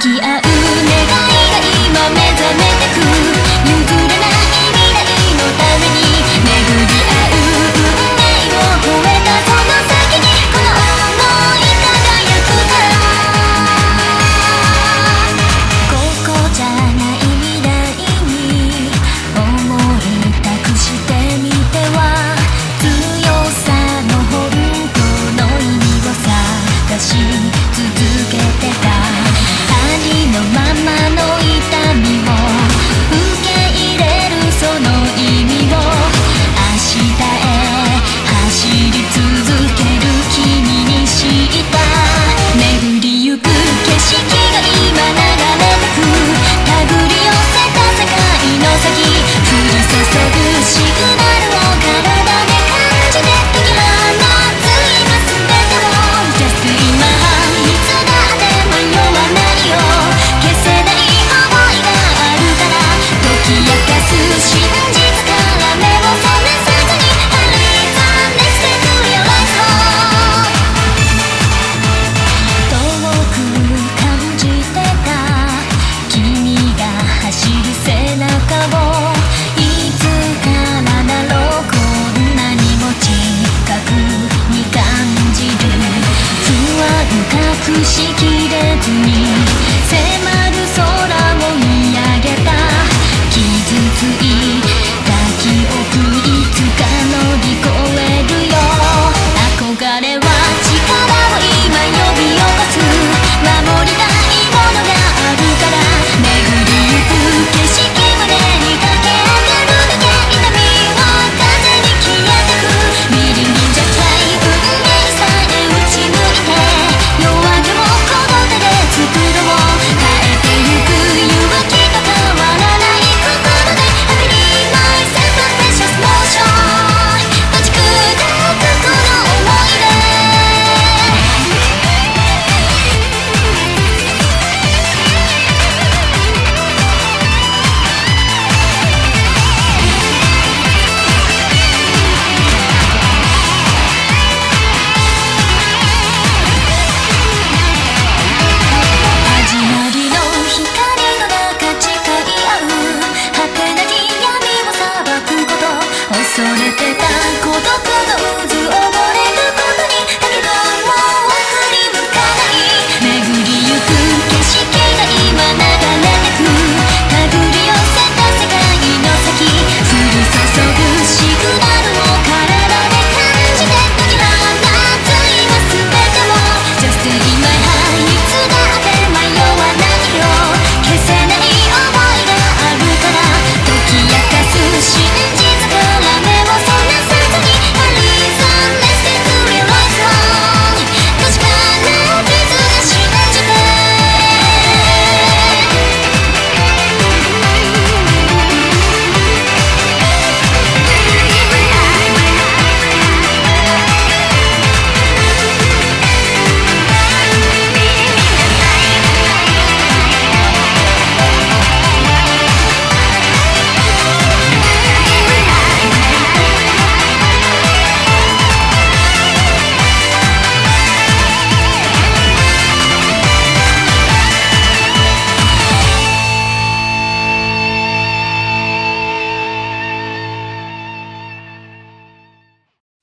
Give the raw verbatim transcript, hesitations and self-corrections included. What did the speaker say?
き合う願いが今目覚めてく譲れない未来のために巡り合う運命を超えたその先にこの想い輝くからここじゃない未来に思い託してみては強さの本当の意味を探し続けてたありのままの痛みを受け入れるその意味を明日へ走り続ける君に知った巡りゆく景色が今眺めてく手繰り寄せた世界の先降り注ぐシグナルを体で感じて解き放つ今全てを Just 今いつだって迷わないよ消せない想いがあるから解き明かす真実から目を覚めさずに Hurry on next day to realize more 遠く感じてた君が走る背中をいつからだろうこんなにも近くに感じる不安隠しきれずに